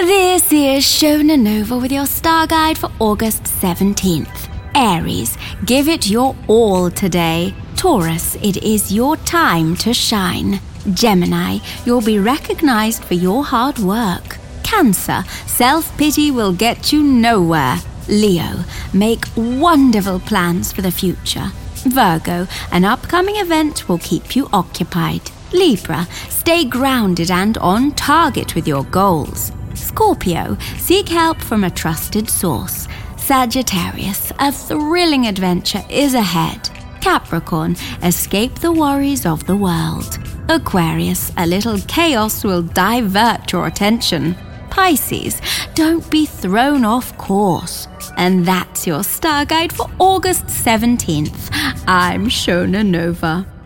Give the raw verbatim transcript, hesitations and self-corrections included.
This is Shona Nova with your star guide for August seventeenth. Aries, give it your all today. Taurus, it is your time to shine. Gemini, you'll be recognized for your hard work. Cancer, self-pity will get you nowhere. Leo, make wonderful plans for the future. Virgo, an upcoming event will keep you occupied. Libra, stay grounded and on target with your goals. Scorpio, seek help from a trusted source. Sagittarius, a thrilling adventure is ahead. Capricorn, escape the worries of the world. Aquarius, a little chaos will divert your attention. Pisces, don't be thrown off course. And that's your star guide for August seventeenth. I'm Shona Nova.